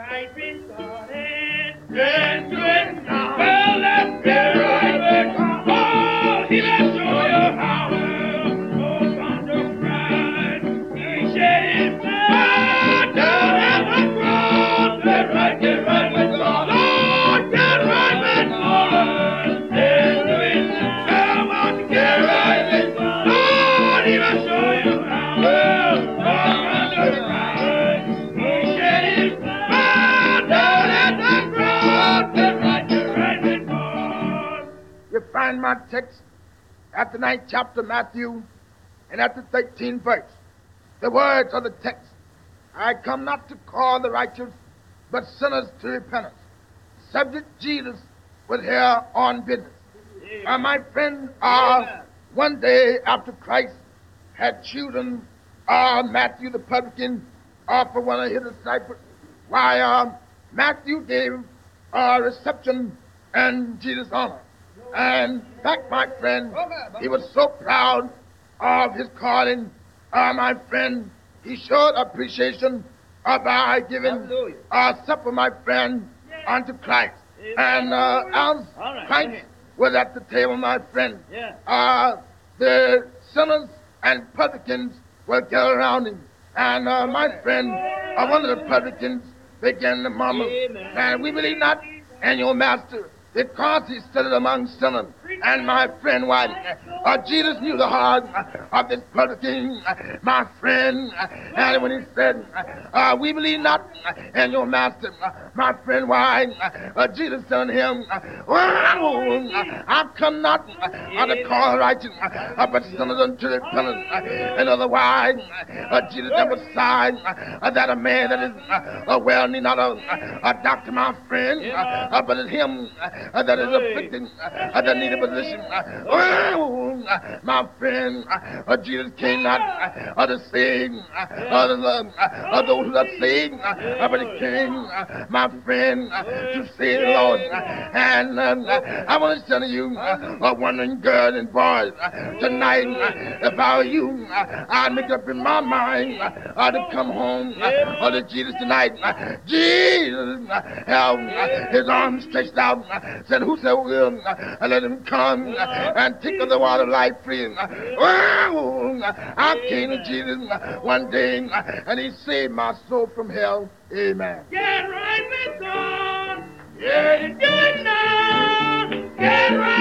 right with God and get to it now. Well, let's get right with God. Oh, he will show you how. Oh, on the Christ, he shed his blood down at the cross. Get right with God. Oh, get right with God. Get to it now. Come on, get right with God. Lord, he will show you how. Oh, on the Christ, he shed his blood down at the cross. Get right with God. You find my text at the 9th chapter of Matthew and at the 13th verse. The words of the text, I come not to call the righteous, but sinners to repentance. Subject Jesus was here on business. My friend, one day after Christ had chosen Matthew the publican for one of his disciples, why Matthew gave a reception and Jesus honor. And in fact, my friend, he was so proud of his calling. My friend, he showed appreciation by giving supper, my friend, unto Christ. And as Christ was at the table, my friend, the sinners and publicans were gathered around him. And my friend, one of the publicans began to murmur, and we believe not in your master, because he stood among sinners. And my friend, why? Jesus knew the heart of this publican, my friend. And when he said, we believe not in your master, my friend, why? Jesus said to him, well, I come not to call righteous, but sinners unto repentance. And otherwise, Jesus emphasized that a man that is well need not a doctor, my friend, but it's him that is afflicted, that need a physician. My friend, Jesus came not to save those who are saved, but he came, my friend, to save the Lord. And I want to tell you, wondering girls and boys, tonight, if I were you, I'd make up in my mind to come home to Jesus tonight. Jesus held his arms stretched out, said, whosoever will, let him come and take of the water of life free. Well, I came to Jesus one day, and he saved my soul from hell. Amen. Get right with God. Get it now. Get right.